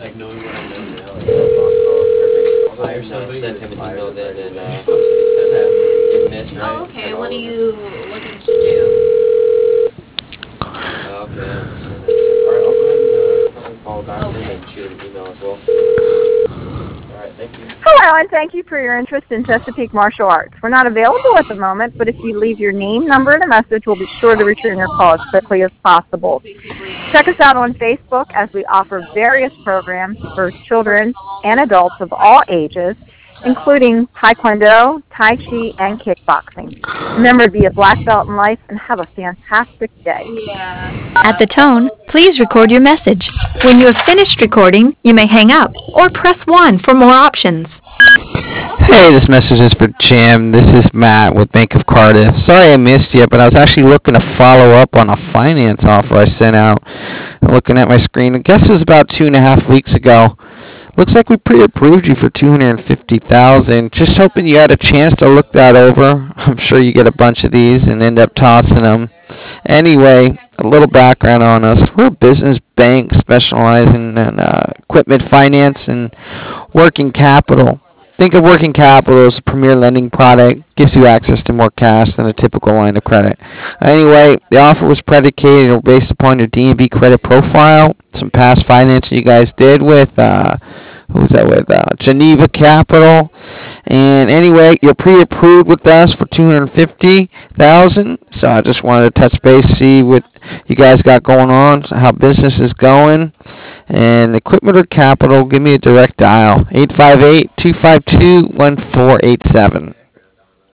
Like knowing what I know now, like that phone call, perfect. I'll hire somebody Send to him an fire email them then, right and away. somebody said that it missed, right? Oh, It said okay. all What are of it. you looking to do? Okay, I understand. I understand. All right, I'll go ahead and follow back with him Okay. and shoot him an email as well. All right, thank you. Hello, and thank you for your interest in Chesapeake Martial Arts. We're not available at the moment, but if you leave your name, number, and a message, we'll be sure to return your call as quickly as possible. Check us out on Facebook as we offer various programs for children and adults of all ages, including Taekwondo, Tai Chi, and kickboxing. Remember to be a black belt in life and have a fantastic day. At the tone, please record your message. When you have finished recording, you may hang up or press 1 for more options. Hey, this message is for Jim. This is Matt with Bank of Cardiff. Sorry I missed you, but I was actually looking to follow up on a finance offer I sent out. Looking at my screen, I guess it was about 2.5 weeks ago. Looks like we pre-approved you for $250,000. Just hoping you had a chance to look that over. I'm sure you get a bunch of these and end up tossing them. Anyway, a little background on us. We're a business bank specializing in equipment finance and working capital. Think of working capital as a premier lending product. Gives you access to more cash than a typical line of credit. Anyway, the offer was predicated or based upon your D&B credit profile, some past financing you guys did with, who was that with? Geneva Capital. And anyway, you're pre-approved with us for $250,000. So I just wanted to touch base, see what you guys got going on, how business is going. And equipment or capital, give me a direct dial, 858-252-1487.